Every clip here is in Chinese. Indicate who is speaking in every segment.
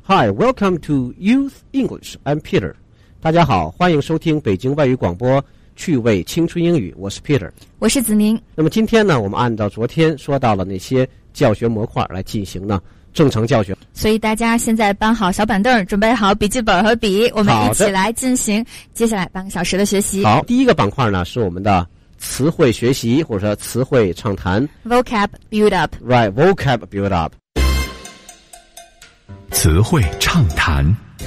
Speaker 1: Hi, welcome to Youth English. I'm Peter. 大家好，欢迎收听北京外语广播趣味青春英语，我是 Peter，
Speaker 2: 我是子宁。
Speaker 1: 那么今天呢，我们按照昨天说到了那些教学模块来进行呢正常教学，
Speaker 2: 所以大家现在搬好小板凳，准备好笔记本和笔，我们一起来进行接下来半个小时的学习。
Speaker 1: 好，第一个板块呢是我们的词汇学习，或者说词汇畅谈
Speaker 2: Vocab build up.
Speaker 1: Right, vocab build up.
Speaker 3: 词汇畅谈。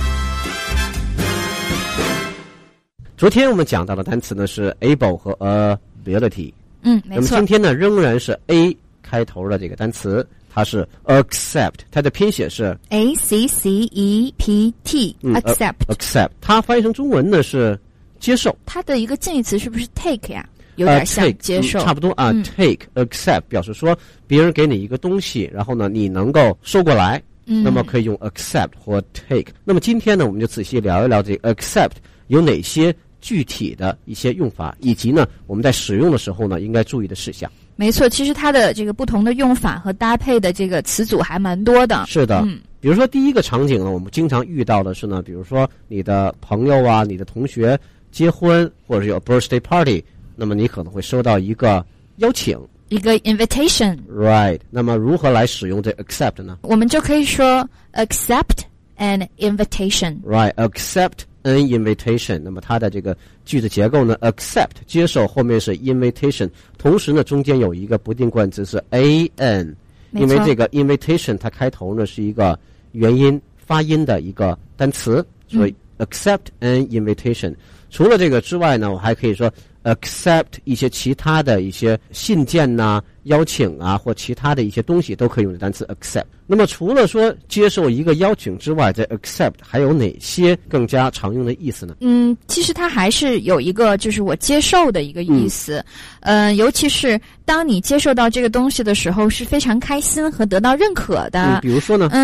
Speaker 1: 昨天我们讲到的单词呢是 able 和 ability。
Speaker 2: 没错。
Speaker 1: 那么今天呢仍然是 A 开头的这个单词，它是 accept， 它的拼写是
Speaker 2: accept。accept，
Speaker 1: 它翻译成中文呢是接受。
Speaker 2: 它的一个近义词是不是 take 呀？有点像接受，
Speaker 1: 差不多啊。take accept 表示说别人给你一个东西，然后呢你能够收过来，那么可以用 accept 或 take。那么今天呢我们就仔细聊一聊这个 accept 有哪些具体的一些用法，以及呢我们在使用的时候呢应该注意的事项。
Speaker 2: 没错，其实它的这个不同的用法和搭配的这个词组还蛮多的。
Speaker 1: 是的，比如说第一个场景呢，我们经常遇到的是呢，比如说你的朋友啊、你的同学结婚，或者有 birthday party， 那么你可能会收到一个邀请，
Speaker 2: 一个 invitation。
Speaker 1: Right， 那么如何来使用这 accept 呢？
Speaker 2: 我们就可以说 accept an invitation。
Speaker 1: Right, accept an invitation。 那么它的这个句子结构呢 accept 接受，后面是 invitation， 同时呢中间有一个不定冠词是 an， 因为这个 invitation 它开头呢是一个元音发音的一个单词，所以 accept an invitation。 除了这个之外呢，我还可以说 accept 一些其他的一些信件呐、邀请啊，或其他的一些东西都可以用这单词 accept。 那么除了说接受一个邀请之外，在 accept 还有哪些更加常用的意思呢？
Speaker 2: 其实它还是有一个就是我接受的一个意思。尤其是当你接受到这个东西的时候是非常开心和得到认可的。
Speaker 1: 比如说呢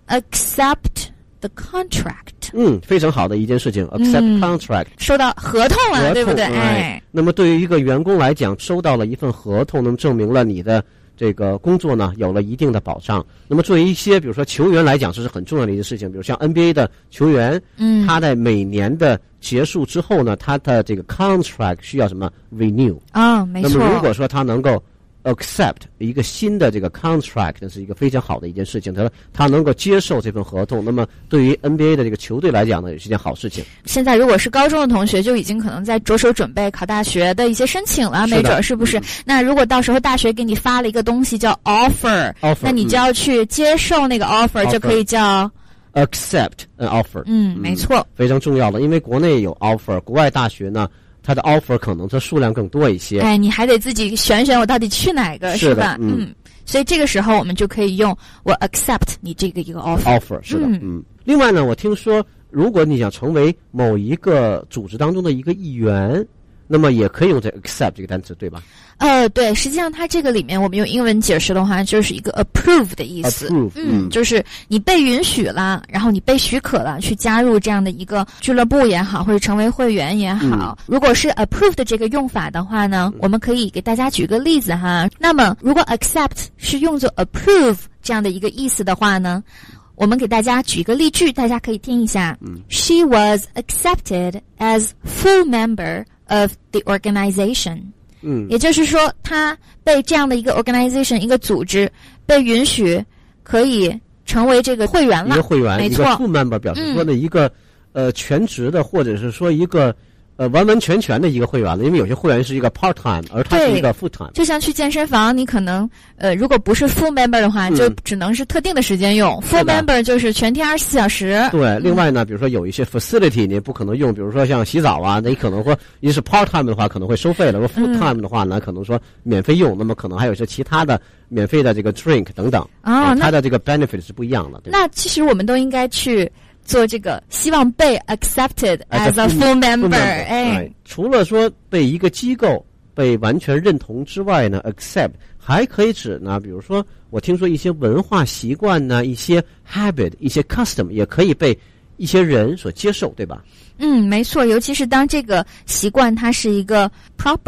Speaker 2: accept the contract。
Speaker 1: 非常好的一件事情 accept contract，
Speaker 2: 收到合同了，对不对？
Speaker 1: 那么对于一个员工来讲，收到了一份合同，那么证明了你的这个工作呢有了一定的保障。那么作为一些比如说球员来讲，这是很重要的一件事情。比如像 NBA 的球员，他在每年的结束之后呢，他的这个 contract 需要什么 renew。
Speaker 2: 没错。
Speaker 1: 那么如果说他能够accept 一个新的这个 contract， 那是一个非常好的一件事情。他能够接受这份合同，那么对于 NBA 的这个球队来讲呢，也是一件好事情。
Speaker 2: 现在如果是高中的同学，就已经可能在着手准备考大学的一些申请了，没准是不是？那如果到时候大学给你发了一个东西叫 offer， 那你就要去接受那个 offer， 就可以叫
Speaker 1: accept an offer。
Speaker 2: 没错，
Speaker 1: 非常重要的，因为国内有 offer， 国外大学呢它的 offer 可能它数量更多一些。
Speaker 2: 你还得自己选选我到底去哪个，是吧？所以这个时候我们就可以用我 accept 你这个一个 offer。
Speaker 1: 是的。另外呢，我听说如果你想成为某一个组织当中的一个议员，那么也可以用这 accept 这个单词，对吧？
Speaker 2: 对，实际上它这个里面我们用英文解释的话，就是一个 approve 的意思。就是你被允许了，然后你被许可了去加入这样的一个俱乐部也好，或者成为会员也好。如果是 approve 的这个用法的话呢，我们可以给大家举个例子哈。那么如果 accept 是用作 approve 这样的一个意思的话呢，我们给大家举个例句，大家可以听一下。She was accepted as full member of the organization。也就是说他被这样的一个 organization 一个组织被允许可以成为这个会员了。
Speaker 1: 一个会员，
Speaker 2: 没错，
Speaker 1: 一个 full member 表示说的一个全职的，或者是说一个完完全全的一个会员了。因为有些会员是一个 part time， 而他是一个 full time。
Speaker 2: 就像去健身房，你可能如果不是 full member 的话，就只能是特定的时间用。full member 就是全天24小时。
Speaker 1: 对，另外呢，比如说有一些 facility 你不可能用，比如说像洗澡啊，那你可能说你是 part time 的话可能会收费了，如果 full time 的话呢，可能说免费用。那么可能还有一些其他的免费的这个 drink 等等。它的这个 benefit 是不一样的。对，
Speaker 2: 那其实我们都应该去做这个，希望被 accepted as a full member。
Speaker 1: 除了说被一个机构被完全认同之外呢 ，accept 还可以指呢，比如说我听说一些文化习惯呢，一些 habit， 一些 custom 也可以被一些人所接受，对吧？
Speaker 2: 没错，尤其是当这个习惯它是一个 proper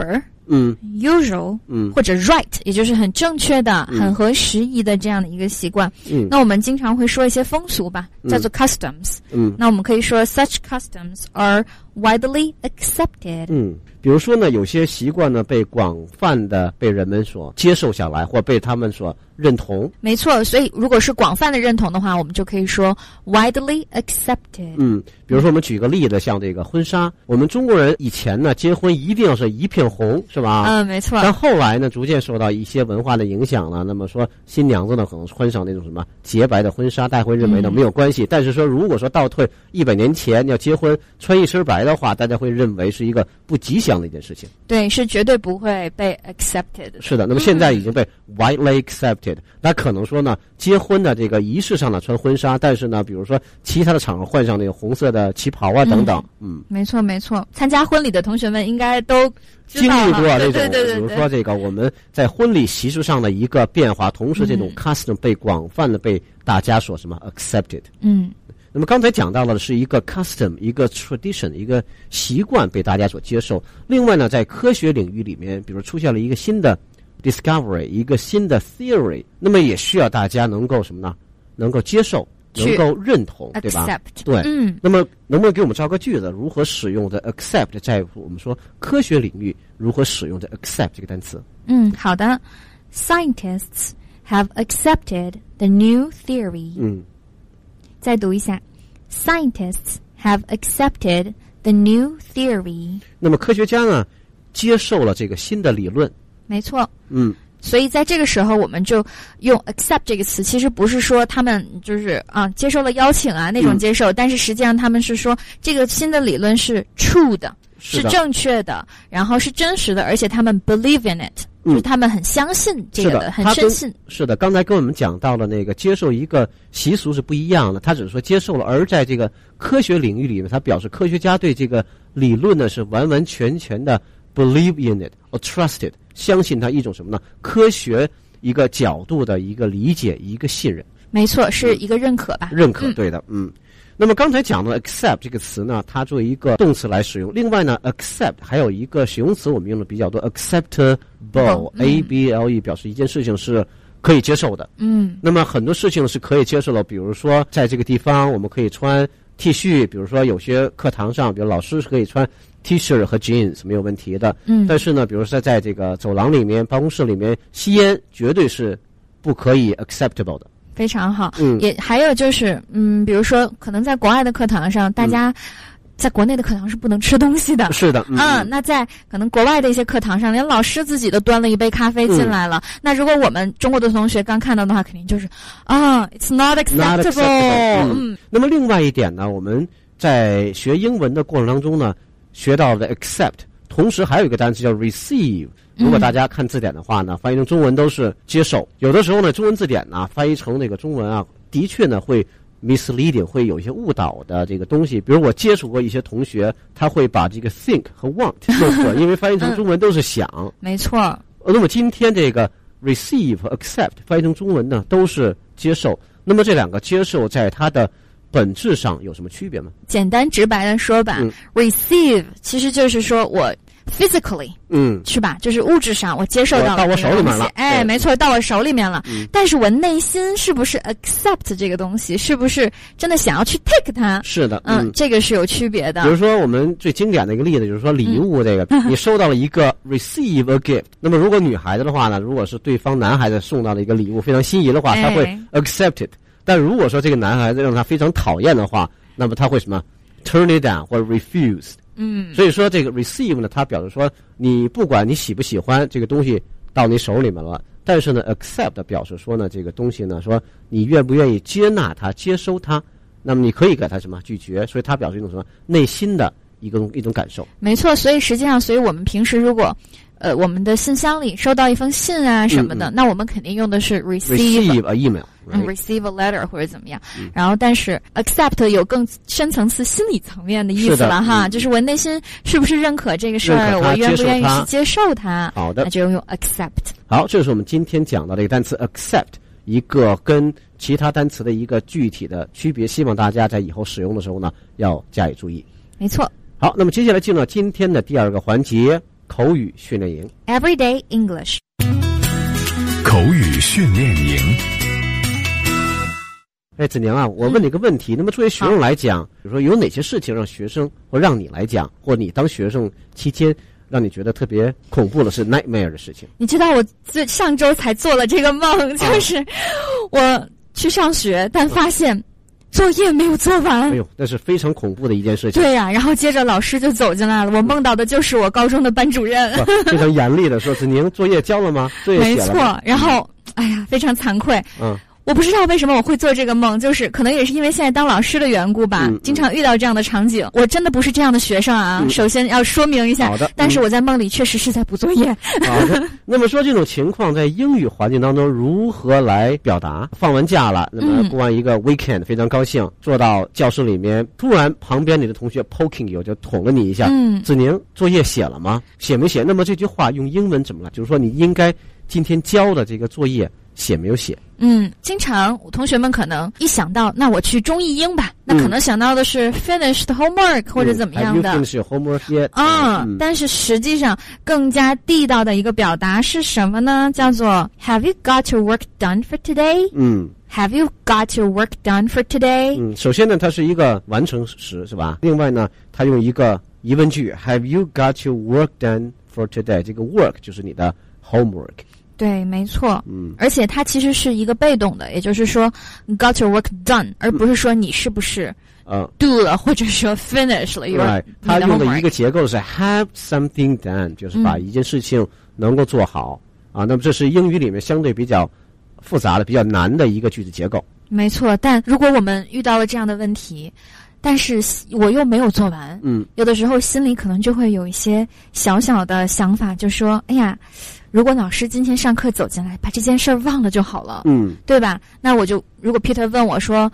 Speaker 2: usual，或者 right， 也就是很正确的、很合时宜的这样的一个习惯。那我们经常会说一些风俗吧，叫做 customs。那我们可以说 such customs are widely accepted。
Speaker 1: 比如说呢，有些习惯呢被广泛的被人们所接受下来，或被他们所认同。
Speaker 2: 没错，所以如果是广泛的认同的话，我们就可以说 widely accepted。
Speaker 1: 比如说我们举个例子，像这个婚纱，我们中国人以前呢结婚一定要是一片红，是吧？
Speaker 2: 没错。
Speaker 1: 但后来呢，逐渐受到一些文化的影响了。那么说新娘子呢可能穿上那种什么洁白的婚纱，大家会认为呢没有关系。但是说如果说倒退100年前要结婚穿一身白的话，大家会认为是一个不吉祥的一件事情。
Speaker 2: 对，是绝对不会被 accepted 的。
Speaker 1: 是的，那么现在已经被 widely accepted。那可能说呢，结婚的这个仪式上呢穿婚纱，但是呢，比如说其他的场合换上那个红色的旗袍啊等等。
Speaker 2: 没错没错。参加婚礼的同学们应该都
Speaker 1: 经历过这种，
Speaker 2: 对，
Speaker 1: 比如说这个我们在婚礼习俗上的一个变化，同时这种 custom 被广泛的被大家所什么 accepted。那么刚才讲到的是一个 custom， 一个 tradition， 一个习惯被大家所接受。另外呢，在科学领域里面，比如出现了一个新的 discovery， 一个新的 theory， 那么也需要大家能够什么呢？能够接受，能够认同，对吧？ 对，那么能不能给我们造个句子？如何使用的 accept 在我们说科学领域如何使用的 accept 这个单词？
Speaker 2: 好的。Scientists have accepted the new theory。再读一下 ，Scientists have accepted the new theory。
Speaker 1: 那么科学家呢，接受了这个新的理论。
Speaker 2: 没错。所以在这个时候，我们就用 accept 这个词，其实不是说他们就是接受了邀请啊那种接受，但是实际上他们是说这个新的理论是 true 的，是正确的，然后是真实的，而且他们 believe in it。就是他们很相信这个的，很深信。
Speaker 1: 是的，刚才跟我们讲到了那个接受一个习俗是不一样的，他只是说接受了，而在这个科学领域里面，他表示科学家对这个理论呢是完完全全的 believe in it or trust it， 相信它一种什么呢？科学一个角度的一个理解，一个信任。
Speaker 2: 没错，是一个认可吧？
Speaker 1: 认可，对的，那么刚才讲的 accept 这个词呢，它作为一个动词来使用。另外呢 ，accept 还有一个形容词我们用的比较多 ，acceptable，able 表示一件事情是可以接受的。那么很多事情是可以接受的，比如说在这个地方我们可以穿 T 恤，比如说有些课堂上，比如老师是可以穿 T 恤和 jeans 没有问题的。但是呢，比如说在这个走廊里面、办公室里面吸烟，绝对是不可以 acceptable 的。
Speaker 2: 非常好。也还有就是比如说可能在国外的课堂上，大家在国内的课堂是不能吃东西的。
Speaker 1: 是的。
Speaker 2: 那在可能国外的一些课堂上，连老师自己都端了一杯咖啡进来了。那如果我们中国的同学刚看到的话，肯定就是it's not acceptable。
Speaker 1: 那么另外一点呢，我们在学英文的过程当中呢，学到的 accept， 同时还有一个单词叫 receive。如果大家看字典的话呢，翻译成中文都是接受。有的时候呢，中文字典呢翻译成那个中文的确呢会 misleading， 会有一些误导的这个东西。比如我接触过一些同学，他会把这个 think 和 want 弄错，因为翻译成中文都是想。
Speaker 2: 没错。
Speaker 1: 那么今天这个 receive 和 accept 翻译成中文呢都是接受。那么这两个接受在它的本质上有什么区别吗？简单直白的说吧
Speaker 2: ，receive 其实就是说我physically， 是吧？就是物质上我接受到
Speaker 1: 我手里面了，
Speaker 2: 没错，到我手里面了。但是我内心是不是 accept 这个东西？是不是真的想要去 take 它？
Speaker 1: 是的，
Speaker 2: 这个是有区别的。
Speaker 1: 比如说我们最经典的一个例子就是说礼物这个，你收到了一个 receive a gift， 那么如果女孩子的话呢，如果是对方男孩子送到了一个礼物非常心仪的话，他会 accept it。但如果说这个男孩子让他非常讨厌的话，那么他会什么 turn it down 或者 refuse。所以说这个 receive 呢，它表示说你不管你喜不喜欢这个东西到你手里面了，但是呢 accept 表示说呢这个东西呢说你愿不愿意接纳它、接收它，那么你可以给它什么拒绝，所以它表示一种什么内心的一种感受。
Speaker 2: 没错，所以实际上，所以我们平时如果我们的信箱里收到一封信啊什么的，那我们肯定用的是 receive
Speaker 1: a email。receive
Speaker 2: a letter 或者怎么样，然后但是 accept 有更深层次心理层面的意思了哈，就是我内心是不是认可这个事儿，我愿不愿意去接受它。
Speaker 1: 好的，
Speaker 2: 那就用 accept。
Speaker 1: 好，这是我们今天讲到的一个单词 accept， 一个跟其他单词的一个具体的区别，希望大家在以后使用的时候呢要加以注意。
Speaker 2: 没错。
Speaker 1: 好，那么接下来进入到今天的第二个环节， 口语训练营
Speaker 2: Everyday English
Speaker 3: 口语训练营。
Speaker 1: 子宁啊，我问你个问题，那么作为学生来讲，比如说有哪些事情让学生或让你来讲，或你当学生期间让你觉得特别恐怖的是 nightmare 的事情？
Speaker 2: 你知道我上周才做了这个梦，就是我去上学，但发现作业没有做完。
Speaker 1: 哎呦，那是非常恐怖的一件事情。
Speaker 2: 对呀，然后接着老师就走进来了，我梦到的就是我高中的班主任，
Speaker 1: 非常严厉的说：“子宁，作业交了吗？作业写了吗？”
Speaker 2: 没错，然后哎呀，非常惭愧。我不知道为什么我会做这个梦，就是可能也是因为现在当老师的缘故吧，经常遇到这样的场景。我真的不是这样的学生啊，首先要说明一下。
Speaker 1: 好的，
Speaker 2: 但是我在梦里确实是在补作业。
Speaker 1: 好的，那么说这种情况在英语环境当中如何来表达？放完假了，那么过完一个 weekend，非常高兴，坐到教室里面，突然旁边你的同学 poking you， 就捅了你一下。子宁，作业写了吗？写没写？那么这句话用英文怎么来？就是说你应该今天交的这个作业写没有写？
Speaker 2: 经常同学们可能一想到那我去中译英吧，那可能想到的是 finished homework 或者怎么样的。
Speaker 1: Have you finished your homework yet？
Speaker 2: 但是实际上更加地道的一个表达是什么呢？叫做 Have you got your work done for today？ Have you got your work done for today？
Speaker 1: 首先呢，它是一个完成时，是吧？另外呢，它用一个疑问句 Have you got your work done for today？ 这个 work 就是你的 homework。
Speaker 2: 对，没错。而且它其实是一个被动的，也就是说 got your work done， 而不是说你是不是do 了，或者说 finish 了。
Speaker 1: 它用的一个结构是 have something done， 就是把一件事情能够做好啊。那么这是英语里面相对比较复杂的、比较难的一个句子结构。
Speaker 2: 没错，但如果我们遇到了这样的问题，但是我又没有做完，有的时候心里可能就会有一些小小的想法，就说哎呀，如果老师今天上课走进来把这件事忘了就好了，对吧？那我就如果 Peter 问我说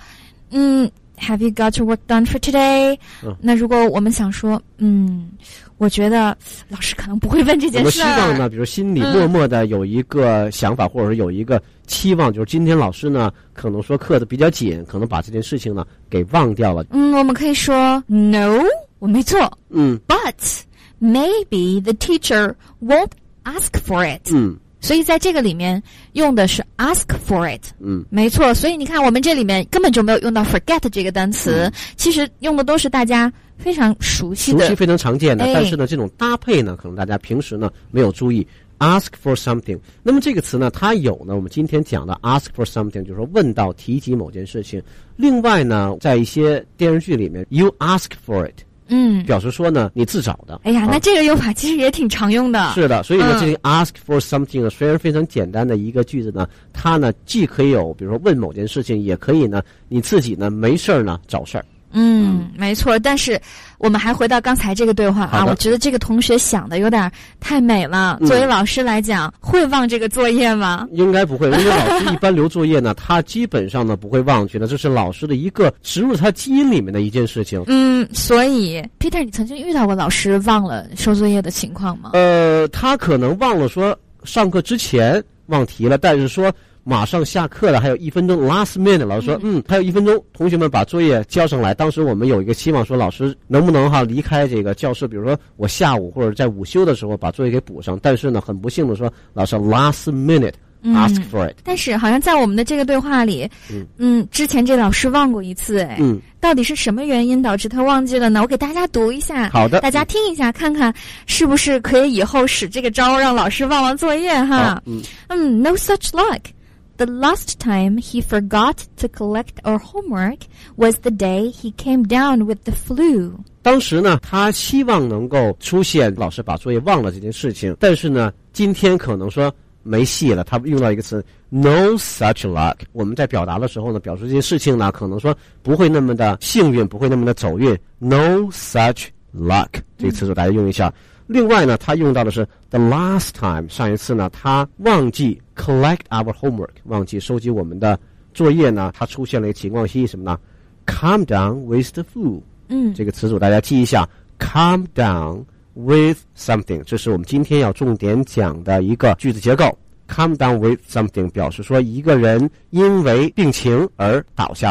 Speaker 2: Have you got your work done for today？ 那如果我们想说我觉得老师可能不会问这件事。
Speaker 1: 我们希望呢，比如心里默默的有一个想法，或者是有一个期望，就是今天老师呢可能说课的比较紧，可能把这件事情呢给忘掉了。
Speaker 2: 我们可以说 No， 我没做。But maybe the teacher won't ask for it。所以在这个里面用的是 ask for it。没错。所以你看，我们这里面根本就没有用到 forget 这个单词，其实用的都是大家非常熟悉的、
Speaker 1: 非常常见的。但是呢，这种搭配呢，可能大家平时呢没有注意。ask for something， 那么这个词呢，它有呢，我们今天讲的 ask for something， 就是说问到、提及某件事情。另外呢，在一些电视剧里面 ，you ask for it。表示说呢，你自找的。
Speaker 2: 哎呀，那这个用法其实也挺常用的。
Speaker 1: 是的，所以呢，这个 ask for something 呢，虽然非常简单的一个句子呢，它呢既可以有，比如说问某件事情，也可以呢，你自己呢没事儿呢找事儿。
Speaker 2: 没错。但是我们还回到刚才这个对话啊，我觉得这个同学想的有点太美了。作为老师来讲，会忘这个作业吗？
Speaker 1: 应该不会，因为老师一般留作业呢，他基本上呢不会忘记的，这是老师的一个植入他基因里面的一件事情。
Speaker 2: 所以 Peter， 你曾经遇到过老师忘了收作业的情况吗？
Speaker 1: 他可能忘了说上课之前忘题了，但是说马上下课了，还有1分钟 last minute， 老师说还有1分钟，同学们把作业交上来。当时我们有一个期望说，老师能不能离开这个教室，比如说我下午或者在午休的时候把作业给补上。但是呢，很不幸的说，老师 last minute ask for it。
Speaker 2: 但是好像在我们的这个对话里，之前这老师忘过一次，到底是什么原因导致他忘记了呢？我给大家读一下，
Speaker 1: 好的，
Speaker 2: 大家听一下，看看是不是可以以后使这个招让老师忘作业哈。No such luck。The last time he forgot to collect our homework was the day he came down with the flu.
Speaker 1: 当时呢，他希望能够出现老师把作业忘了这件事情，但是呢，今天可能说没戏了。他用到一个词 no such luck。我们在表达的时候呢，表示这件事情呢，可能说不会那么的幸运，不会那么的走运。No such luck 这个词组大家用一下。另外呢，他用到的是 the last time， 上一次呢，他忘记 collect our homework， 忘记收集我们的作业呢，他出现了一个情况是什么呢 ？Come down with the flu。这个词组大家记一下 ，come down with something， 这是我们今天要重点讲的一个句子结构。Come down with something 表示说一个人因为病情而倒下了。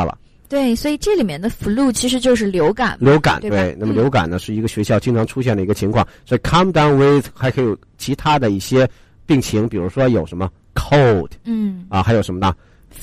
Speaker 2: 对，所以这里面的 flu 其实就是流感。
Speaker 1: 流感，
Speaker 2: 对。
Speaker 1: 那么流感呢是一个学校经常出现的一个情况，所以 calm down with 还可以有其他的一些病情，比如说有什么 cold， 还有什么呢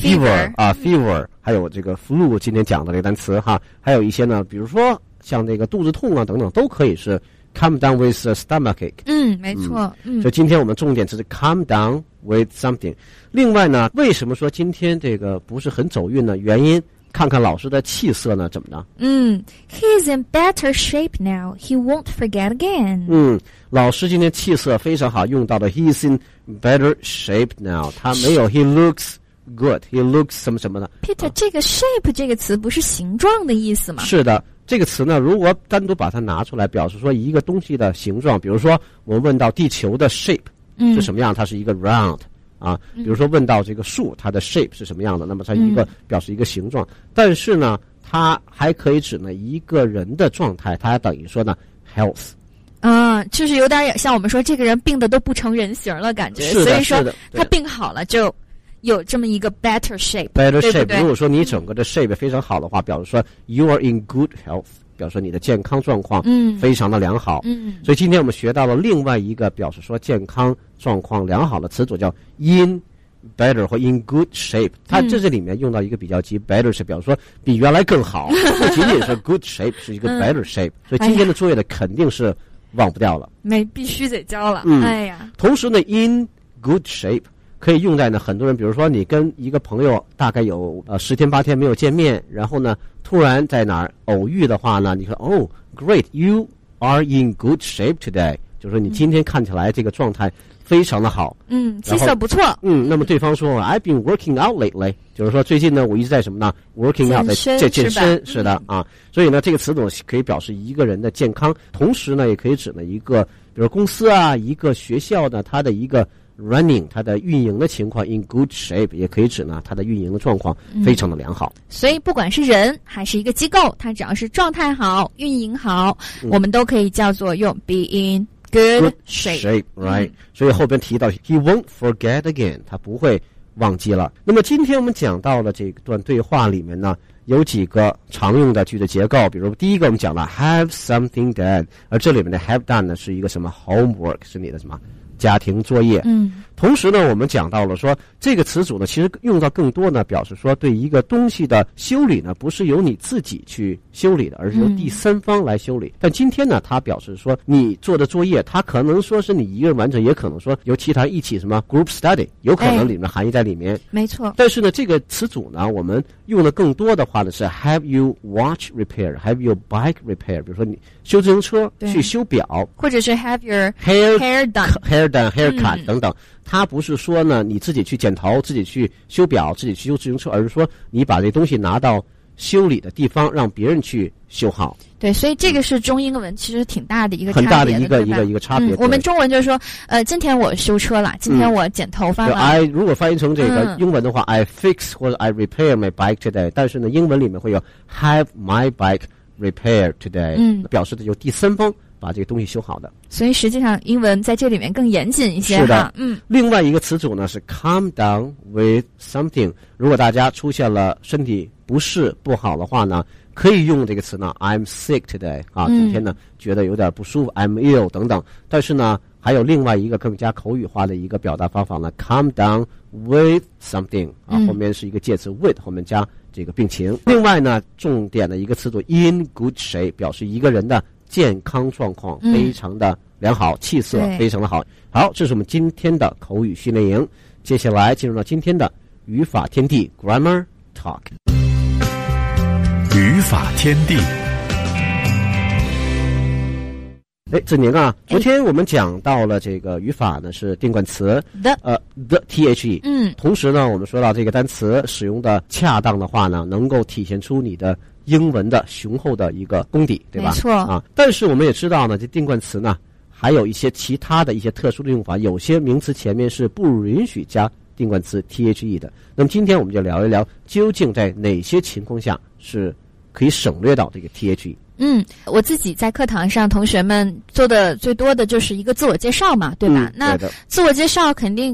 Speaker 1: fever， 还有这个 flu 今天讲的这个单词哈，还有一些呢，比如说像这个肚子痛啊等等，都可以是 calm down with a stomachache。
Speaker 2: 没错。
Speaker 1: 所以今天我们重点就是 calm down with something。另外呢，为什么说今天这个不是很走运呢？原因看看老师的气色呢，怎么着
Speaker 2: ？He's in better shape now. He won't forget again.
Speaker 1: 老师今天气色非常好，用到的 He's in better shape now。他没有 He looks good. He looks 什么什么的。
Speaker 2: Peter，这个 shape 这个词不是形状的意思吗？
Speaker 1: 是的，这个词呢，如果单独把它拿出来，表示说一个东西的形状，比如说我们问到地球的 shape 是什么样，它是一个 round。比如说问到这个树，它的 shape 是什么样的，那么它一个表示一个形状。但是呢，它还可以指呢一个人的状态，它还等于说呢 health。
Speaker 2: 就是有点像我们说这个人病的都不成人形了感觉，所以说他病好了就有这么一个 better shape。
Speaker 1: better shape， 如果说你整个的 shape 非常好的话，表示说 you are in good health， 表示你的健康状况非常的良好。所以今天我们学到了另外一个表示说健康状况良好的词组，叫 in better 或 in good shape。它这里面用到一个比较级 better shape， 表示说比原来更好，不仅仅是 good shape， 是一个 better shape。所以今天的作业的肯定是忘不掉了，
Speaker 2: 必须得交了。
Speaker 1: 同时呢 in good shape可以用在呢很多人，比如说你跟一个朋友大概有10天8天没有见面，然后呢突然在哪儿偶遇的话呢，你说Oh great, you are in good shape today， 就是说你今天看起来这个状态非常的好，
Speaker 2: 气色不错。
Speaker 1: 那么对方说 I've been working out lately， 就是说最近呢我一直在什么呢 working out， 在健身。是的所以呢这个词组可以表示一个人的健康，同时呢也可以指呢一个比如公司一个学校呢它的一个running， 它的运营的情况 in good shape， 也可以指呢它的运营的状况非常的良好。
Speaker 2: 所以不管是人还是一个机构，它只要是状态好运营好，我们都可以叫做用 be in good shape
Speaker 1: right。所以后边提到 he won't forget again， 他不会忘记了。那么今天我们讲到了这段对话里面呢有几个常用的句子结构，比如第一个我们讲了 have something done， 而这里面的 have done 呢是一个什么 homework， 是你的什么家庭作业。同时呢我们讲到了说这个词组呢其实用到更多呢表示说对一个东西的修理呢不是由你自己去修理的，而是由第三方来修理。但今天呢它表示说你做的作业，它可能说是你一个人完成，也可能说由其他一起什么 group study， 有可能里面含义在里面。
Speaker 2: 没错。
Speaker 1: 但是呢这个词组呢我们用的更多的话呢是 have you watch repair， have your bike repair， 比如说你修自行车去修表，
Speaker 2: 或者是 have your hair done
Speaker 1: haircut 等等。它不是说呢你自己去剪头，自己去修表，自己去修自行车，而是说你把这东西拿到修理的地方让别人去修好。
Speaker 2: 对，所以这个是中英文其实挺大的一个差别，
Speaker 1: 很大的一个差别。
Speaker 2: 我们中文就是说今天我修车了，今天我剪头发了。
Speaker 1: 如果翻译成这个英文的话I fix 或者 I repair my bike today， 但是呢英文里面会有 have my bike repair today，表示的有第三方把这个东西修好的。
Speaker 2: 所以实际上英文在这里面更严谨一些。
Speaker 1: 是的。另外一个词组呢是 calm down with something， 如果大家出现了身体不适不好的话呢，可以用这个词呢 I'm sick today， 今天呢觉得有点不舒服 I'm ill 等等。但是呢还有另外一个更加口语化的一个表达方法呢 calm down with something， 后面是一个介词 with， 后面加这个病情。另外呢重点的一个词组 in good shape， 表示一个人的健康状况非常的良好，气色非常的好。好，这是我们今天的口语训练营，接下来进入到今天的语法天地 Grammar Talk。
Speaker 3: 语法天地。
Speaker 1: 子宁昨天我们讲到了这个语法呢是定冠词 the the， 同时呢我们说到这个单词使用的恰当的话呢，能够体现出你的英文的雄厚的一个功底，对吧？
Speaker 2: 没错
Speaker 1: 但是我们也知道呢，这定冠词呢还有一些其他的一些特殊的用法，有些名词前面是不允许加定冠词 the 的。那么今天我们就聊一聊，究竟在哪些情况下是可以省略到这个 the。
Speaker 2: 我自己在课堂上同学们做的最多的就是一个自我介绍嘛，对吧？那自我介绍肯定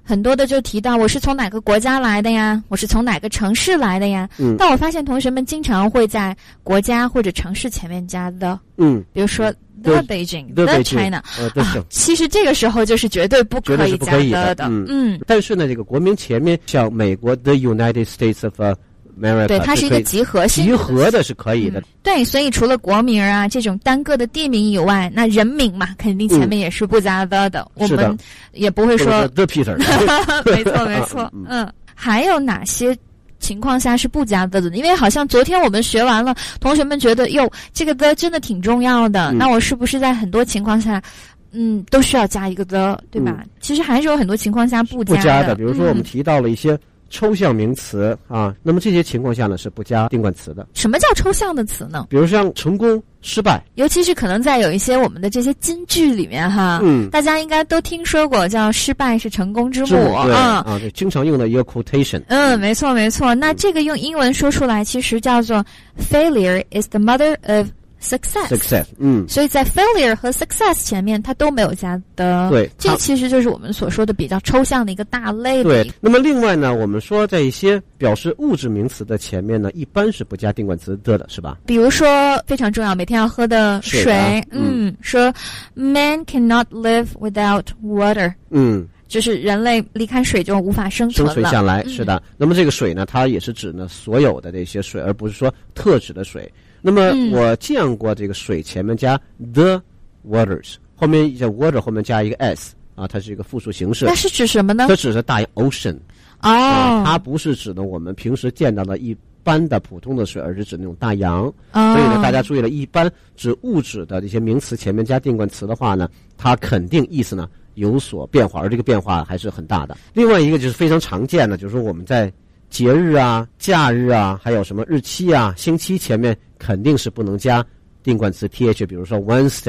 Speaker 2: 很多的就提到我是从哪个国家来的呀，我是从哪个城市来的呀。但我发现同学们经常会在国家或者城市前面加 the， 比如说 the Beijing、the China，其实这个时候就是绝对不可以加 the 的。
Speaker 1: 但是呢，这个国名前面像美国 the United States of America，
Speaker 2: 对，它是一个集合性，
Speaker 1: 集合的是可以的。
Speaker 2: 对，所以除了国名啊这种单个的地名以外，那人名嘛，肯定前面也是不加 the 的。我们也不会说
Speaker 1: the Peter。
Speaker 2: 没错没错。还有哪些情况下是不加 the 的？因为好像昨天我们学完了，同学们觉得哟，这个 the 真的挺重要的。那我是不是在很多情况下都需要加一个 the， 对吧？其实还是有很多情况下不加
Speaker 1: 的。比如说我们提到了一些抽象名词啊，那么这些情况下呢是不加定冠词的。
Speaker 2: 什么叫抽象的词呢？
Speaker 1: 比如像成功、失败，
Speaker 2: 尤其是可能在有一些我们的这些金句里面哈，大家应该都听说过叫失败是成功之母
Speaker 1: 啊，对，经常用的一个 quotation。
Speaker 2: 没错没错。那这个用英文说出来，其实叫做 Failure is the mother of success。所以在 failure 和 success 前面它都没有加的。
Speaker 1: 对，
Speaker 2: 这其实就是我们所说的比较抽象的一个大类的。
Speaker 1: 对，那么另外呢，我们说在一些表示物质名词的前面呢，一般是不加定冠词的，是吧？
Speaker 2: 比如说非常重要，每天要喝的水，说 man cannot live without water。就是人类离开水就无法生存
Speaker 1: 下来，是的。那么这个水呢，它也是指呢所有的这些水，而不是说特指的水。那么我见过这个水前面加 the waters， 后面在 water 后面加一个 s 啊，它是一个复数形式。
Speaker 2: 那是指什么呢？
Speaker 1: 它指的大洋 ocean。它不是指的我们平时见到的一般的普通的水，而是指那种大洋。所以呢，大家注意了，一般指物质的这些名词前面加定冠词的话呢，它肯定意思呢有所变化，而这个变化还是很大的。另外一个就是非常常见的，就是说我们在节日啊、假日啊，还有什么日期啊、星期前面肯定是不能加定冠词 th， 比如说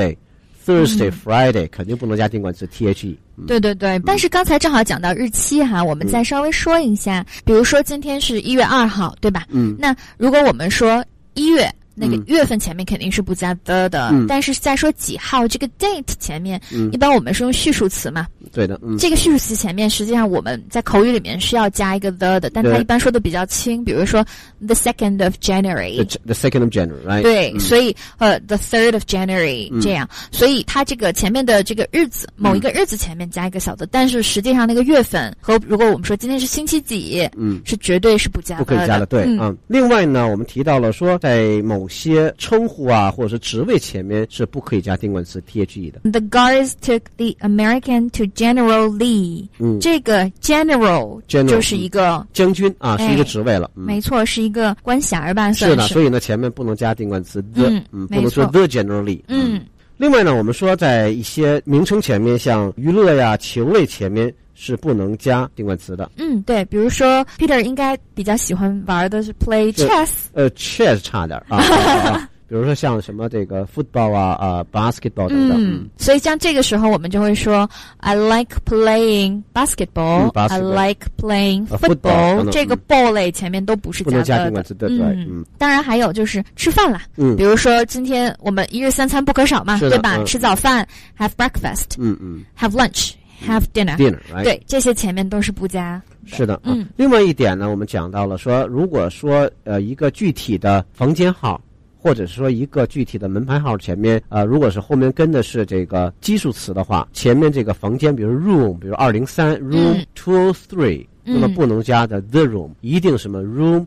Speaker 1: Wednesday、Thursday、Friday， 肯定不能加定冠词 the。
Speaker 2: 对对对，但是刚才正好讲到日期哈，我们再稍微说一下，比如说今天是1月2号，对吧？那如果我们说1月。那个月份前面肯定是不加的，但是在说几号这个 date 前面，一般我们是用序数词嘛。
Speaker 1: 对的，
Speaker 2: 这个序数词前面实际上我们在口语里面是要加一个 the 的，但它一般说的比较轻，比如说 the 2nd of January。the
Speaker 1: 2nd of January，right？
Speaker 2: 对，所以the 3rd of January 这样，所以它这个前面的这个日子，某一个日子前面加一个小的，但是实际上那个月份和如果我们说今天是星期几，是绝对是不加的，
Speaker 1: 不可以加的，对另外呢，我们提到了说在某些称呼啊或者是职位前面是不可以加定冠词 the 的。
Speaker 2: The guards took the American to General Lee。这个 general 就是一个
Speaker 1: 将军啊，是一个职位了。
Speaker 2: 没错，是一个官衔吧，算
Speaker 1: 是的。所以呢，前面不能加定冠词 the，不能说 the General Lee。另外呢，我们说在一些名称前面，像娱乐呀、球类前面是不能加定冠词的。
Speaker 2: 对，比如说 Peter 应该比较喜欢玩的是 play chess。
Speaker 1: chess 差点啊。比如说像什么这个 football 啊、basketball 等等。
Speaker 2: 所以像这个时候我们就会说 I like playing basketball， I like playing football。这个 ball 类前面都不是加的，
Speaker 1: 不能加定冠词的。
Speaker 2: 当然还有就是吃饭啦。比如说今天我们一日三餐不可少嘛，对吧？吃早饭 have breakfast，have lunch。have dinner，
Speaker 1: right？
Speaker 2: 对，这些前面都是不加。
Speaker 1: 是的，另外一点呢，我们讲到了说，如果说一个具体的房间号，或者是说一个具体的门牌号前面如果是后面跟的是这个基数词的话，前面这个房间，比如 room， 比如203 room 203，那么不能加的 the room， 一定什么 room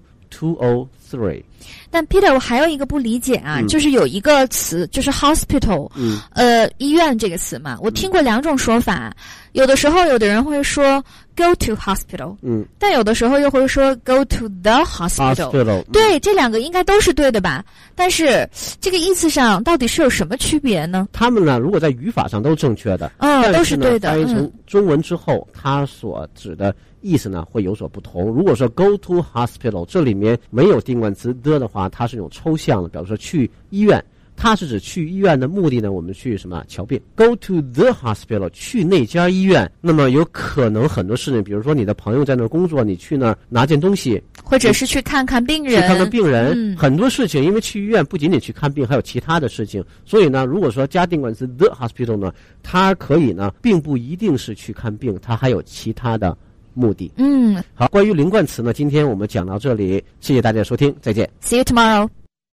Speaker 1: 203。
Speaker 2: 但 Peter， 我还有一个不理解啊，就是有一个词就是 hospital，医院这个词嘛，我听过两种说法，有的时候有的人会说 go to hospital，但有的时候又会说 go to the hospital，对，这两个应该都是对的吧？但是这个意思上到底是有什么区别呢？
Speaker 1: 他们呢，如果在语法上都正确的，
Speaker 2: 都是对的，
Speaker 1: 翻译成中文之后，它所指的意思呢会有所不同。如果说 go to hospital 这里面没有定冠词的话，它是一种抽象的，比如说去医院， 它是指去医院的目的呢，我们去什么瞧病 ，go to the hospital， 去那家医院。那么有可能很多事情，比如说你的朋友在那儿工作，你去那儿拿件东西，
Speaker 2: 或者是去看看病人，
Speaker 1: 去看看病人，很多事情，因为去医院不仅仅去看病，还有其他的事情。所以呢，如果说加定冠词 the hospital 呢，它可以呢，并不一定是去看病，它还有其他的目的。
Speaker 2: 好，
Speaker 1: 关于零冠词呢，今天我们讲到这里，谢谢大家收听，再见。
Speaker 2: See you tomorrow.